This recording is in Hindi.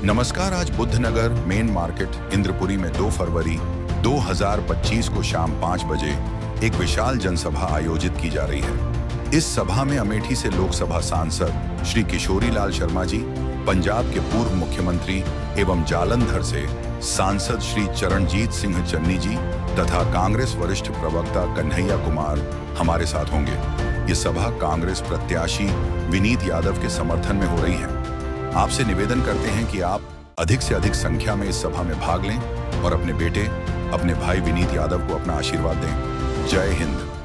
नमस्कार। आज बुद्धनगर मेन मार्केट इंद्रपुरी में 2 फरवरी 2025 को शाम 5 बजे एक विशाल जनसभा आयोजित की जा रही है। इस सभा में अमेठी से लोकसभा सांसद श्री किशोरी लाल शर्मा जी, पंजाब के पूर्व मुख्यमंत्री एवं जालंधर से सांसद श्री चरणजीत सिंह चन्नी जी तथा कांग्रेस वरिष्ठ प्रवक्ता कन्हैया कुमार हमारे साथ होंगे। ये सभा कांग्रेस प्रत्याशी विनीत यादव के समर्थन में हो रही है। आपसे निवेदन करते हैं कि आप अधिक से अधिक संख्या में इस सभा में भाग लें और अपने बेटे, अपने भाई विनीत यादव को अपना आशीर्वाद दें। जय हिंद।